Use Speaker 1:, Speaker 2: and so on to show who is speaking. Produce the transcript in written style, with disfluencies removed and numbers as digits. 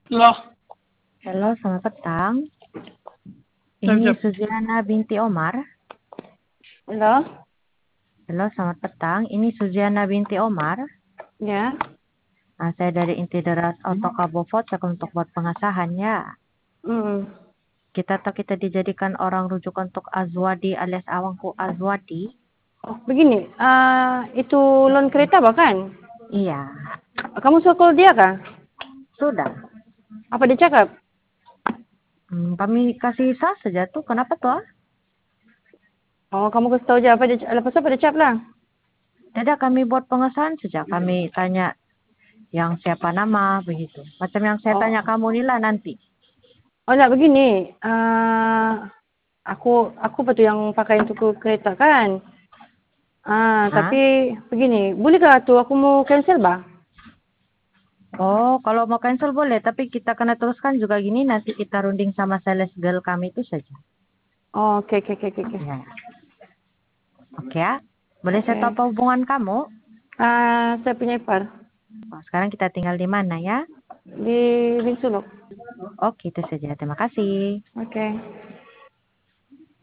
Speaker 1: Loh,
Speaker 2: Halo, selamat petang. Ini
Speaker 1: Rajab.
Speaker 2: Suziana binti Omar.
Speaker 1: Halo,
Speaker 2: Halo, selamat petang. Ini Suziana binti Omar.
Speaker 1: ya.
Speaker 2: Saya dari Intideras Autokabovot untuk buat pengesahan ya.
Speaker 1: Hmm.
Speaker 2: Kita dijadikan orang rujukan untuk Azwadi alias Awangku Azwadi.
Speaker 1: Oh, begini, itu loan kereta bahkan.
Speaker 2: Iya,
Speaker 1: Kamu suka call dia kah?
Speaker 2: sudah.
Speaker 1: Apa dia cakap?
Speaker 2: Kami kasih sah saja tuh. Kenapa tuh?
Speaker 1: Oh, kamu kasih tahu aja apa dia, lepas apa dia cakap lah.
Speaker 2: Tidak, kami buat pengesahan saja. Kami tanya yang siapa nama begitu. Macam yang saya tanya
Speaker 1: Oh,
Speaker 2: kamu inilah nanti.
Speaker 1: oh enggak begini. Aku betul yang pakai untuk ke kereta kan.
Speaker 2: Hah?
Speaker 1: Tapi begini, bolehkah tuh aku mau cancel bah?
Speaker 2: Oh, kalau mau cancel boleh, tapi kita kena teruskan juga gini, nanti kita runding sama sales girl kami itu saja.
Speaker 1: Oh, oke, oke, oke, oke, oke.
Speaker 2: Ya, oke ya. Boleh saya
Speaker 1: Oke.
Speaker 2: tahu apa hubungan kamu?
Speaker 1: Saya punya ipar
Speaker 2: Oh, sekarang kita tinggal di mana ya?
Speaker 1: di Binsuluk.
Speaker 2: Oke, itu saja. Terima kasih.
Speaker 1: Oke.